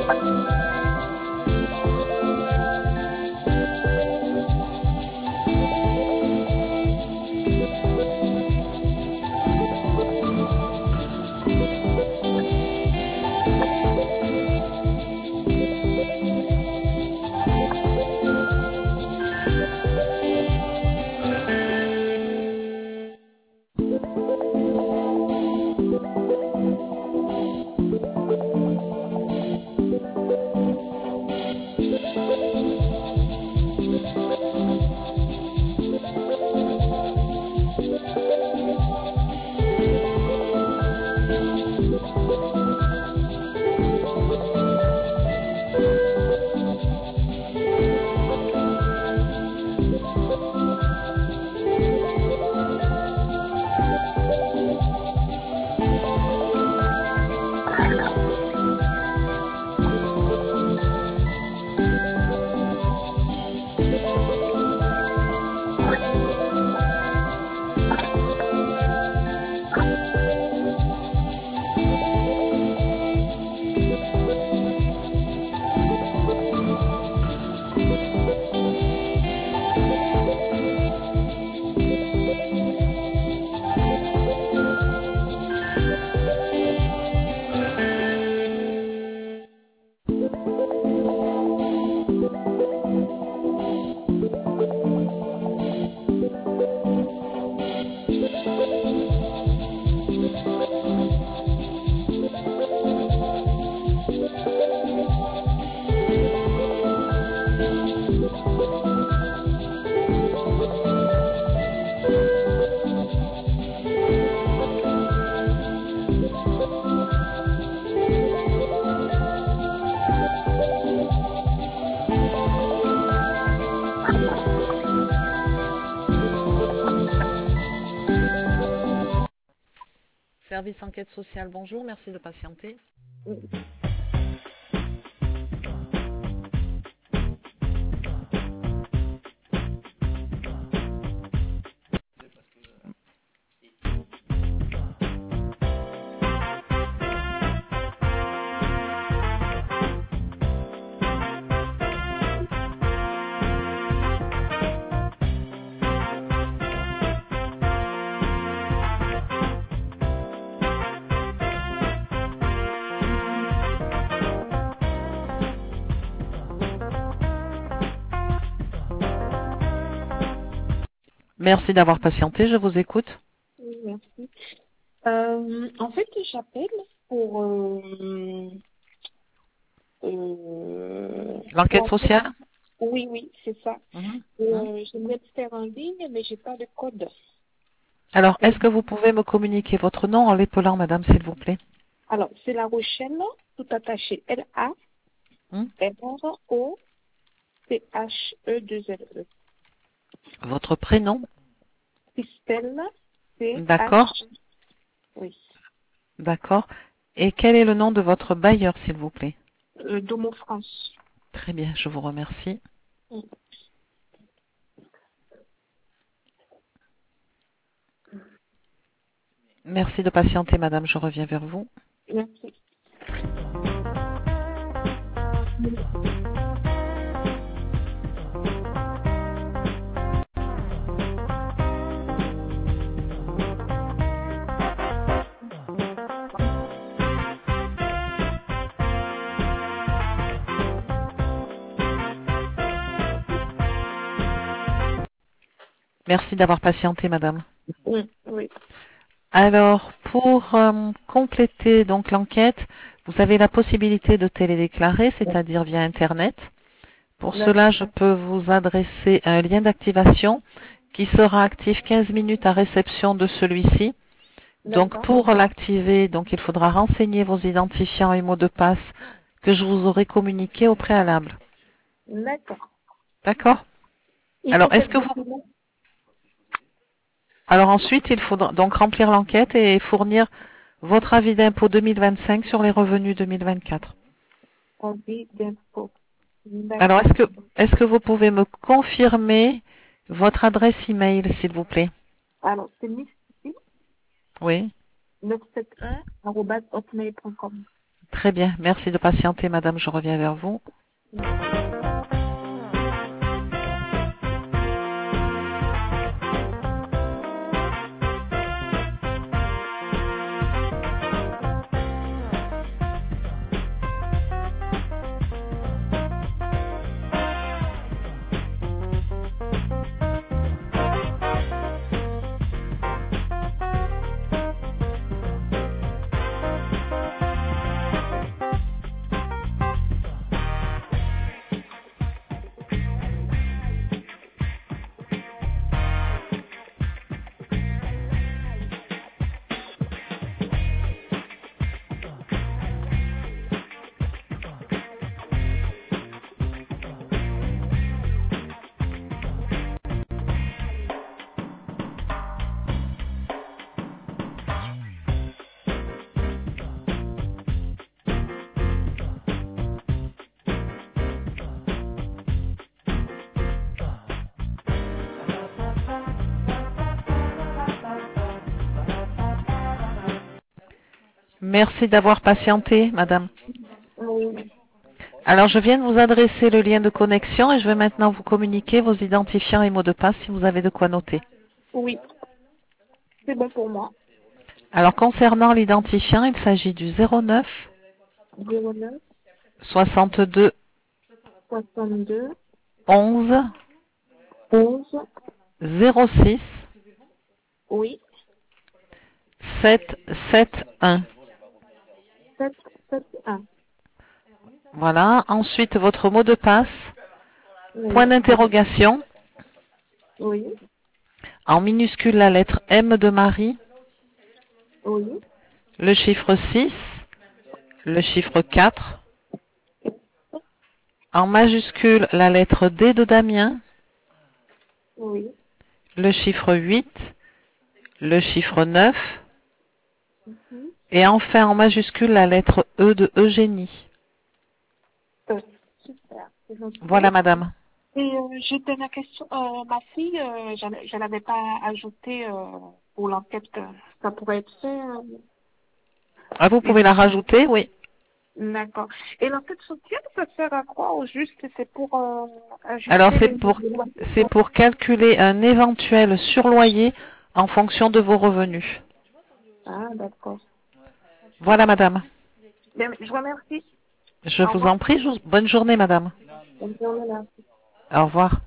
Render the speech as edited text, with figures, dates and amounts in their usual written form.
Service enquête sociale, bonjour, merci de patienter. Merci d'avoir patienté, je vous écoute. Oui, merci. En fait, j'appelle pour L'enquête sociale? Oui, oui, c'est ça. J'aimerais le faire en ligne, mais j'ai pas de code. Alors, est-ce que vous pouvez me communiquer votre nom en l'épelant, madame, s'il vous plaît? Alors, c'est La Rochelle, tout attaché. L-A-R-O-C-H-E-2-L-E. Votre prénom? Christelle, D'accord. C-H. Oui. D'accord. Et quel est le nom de votre bailleur, s'il vous plaît? Domo France. Très bien, je vous remercie. Merci de patienter, madame, je reviens vers vous. Merci. Merci d'avoir patienté, madame. Oui. Alors, pour compléter donc l'enquête, vous avez la possibilité de télédéclarer, c'est-à-dire via Internet. Pour cela, je peux vous adresser un lien d'activation qui sera actif 15 minutes à réception de celui-ci. Donc, pour l'activer, donc il faudra renseigner vos identifiants et mots de passe que je vous aurai communiqués au préalable. D'accord. D'accord? Alors, est-ce que vous... Alors ensuite, il faudra donc remplir l'enquête et fournir votre avis d'impôt 2025 sur les revenus 2024. Avis d'impôt. Alors, est-ce que vous pouvez me confirmer votre adresse email, s'il vous plaît? Alors, c'est Mystique Oui. 971@hotmail.com. Très bien. Merci de patienter, madame. Je reviens vers vous. Merci d'avoir patienté, madame. Oui. Alors, je viens de vous adresser le lien de connexion et je vais maintenant vous communiquer vos identifiants et mots de passe si vous avez de quoi noter. Oui. C'est bon pour moi. Alors, concernant l'identifiant, il s'agit du 09 09 62 62 11 11 06 oui 771. 771. Voilà. Ensuite, votre mot de passe, Oui. point d'interrogation, Oui. en minuscule la lettre M de Marie, Oui. le chiffre 6, le chiffre 4, en majuscule la lettre D de Damien, Oui. le chiffre 8, le chiffre 9, Mhm. et enfin en majuscule la lettre E de Eugénie. Super. C'est gentil. Voilà, madame. Et j'ai une question. Ma fille, je l'avais pas ajoutée pour l'enquête. Ça pourrait être fait. Ah, vous pouvez la rajouter, oui. D'accord. Et l'enquête sociale, ça sert à quoi au juste? C'est pour Alors, ajuster les lois. c'est pour calculer un éventuel surloyer en fonction de vos revenus. Ah, d'accord. Voilà, madame. Bien, je vous remercie. Je Au vous revoir. en prie. Bonne journée, madame. Bonne journée, là. Au revoir.